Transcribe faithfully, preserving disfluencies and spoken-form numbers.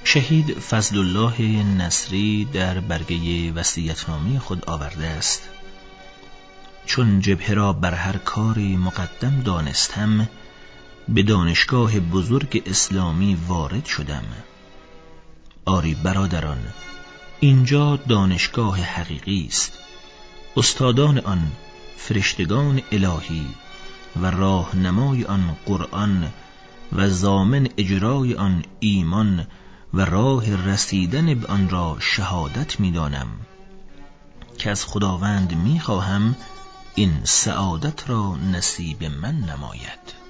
شهید فضل الله نصری در برگه وصیت‌نامه خود آورده است: چون جبهه را بر هر کاری مقدم دانستم، به دانشگاه بزرگ اسلامی وارد شدم. آری برادران، اینجا دانشگاه حقیقی است. استادان آن فرشتگان الهی و راهنمای آن قرآن و ضامن اجرای آن ایمان و راه رسیدن به آن را شهادت می دانم که از خداوند می خواهم این سعادت را نصیب من نماید.